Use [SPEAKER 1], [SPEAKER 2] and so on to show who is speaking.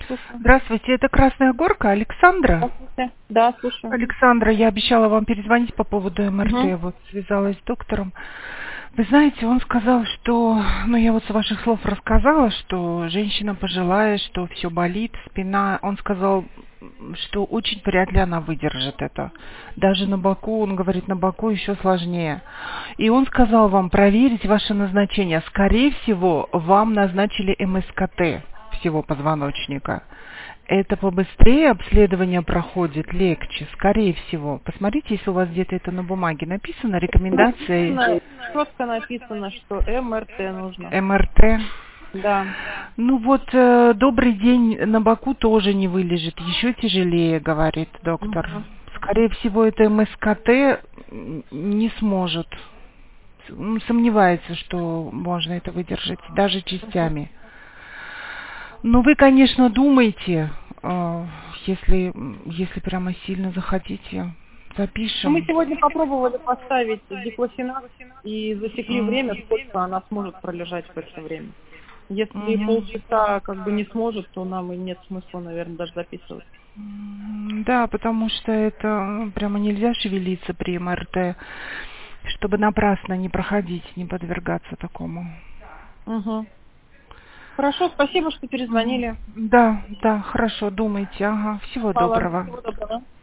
[SPEAKER 1] слушаю.
[SPEAKER 2] Здравствуйте, это Красная Горка, Александра.
[SPEAKER 1] Здравствуйте. Да, слушаю.
[SPEAKER 2] Александра, я обещала вам перезвонить по поводу
[SPEAKER 1] Угу.
[SPEAKER 2] МРТ, вот связалась с доктором. Вы знаете, он сказал, что, я вот с ваших слов рассказала, что женщина пожилая, что все болит, спина. Он сказал, что очень вряд ли она выдержит это. Даже на боку, он говорит, на боку еще сложнее. И он сказал вам проверить ваше назначение. Скорее всего, вам назначили МСКТ всего позвоночника. Это побыстрее обследование проходит, легче, скорее всего. Посмотрите, если у вас где-то это на бумаге написано, рекомендации
[SPEAKER 1] Четко написано, что МРТ нужно.
[SPEAKER 2] МРТ.
[SPEAKER 1] Да.
[SPEAKER 2] Ну вот, добрый день на боку тоже не вылежит, еще тяжелее, говорит доктор.
[SPEAKER 1] Угу.
[SPEAKER 2] Скорее всего, это МСКТ не сможет. Сомневается, что можно это выдержать, даже частями. Ну, вы, конечно, думаете, если прямо сильно захотите,
[SPEAKER 1] Ну, мы
[SPEAKER 2] запишем.
[SPEAKER 1] сегодня попробовали поставить диклофенак и засекли время, сколько она сможет пролежать в это время. Если
[SPEAKER 2] Мгм.
[SPEAKER 1] полчаса не сможет, то нам и нет смысла, наверное, даже записывать.
[SPEAKER 2] Да, потому что это прямо нельзя шевелиться при МРТ, чтобы напрасно не проходить, не подвергаться такому.
[SPEAKER 1] Угу. Хорошо, спасибо, что перезвонили.
[SPEAKER 2] Да, да, хорошо, думайте, ага, всего
[SPEAKER 1] Пала,
[SPEAKER 2] доброго.
[SPEAKER 1] всего доброго.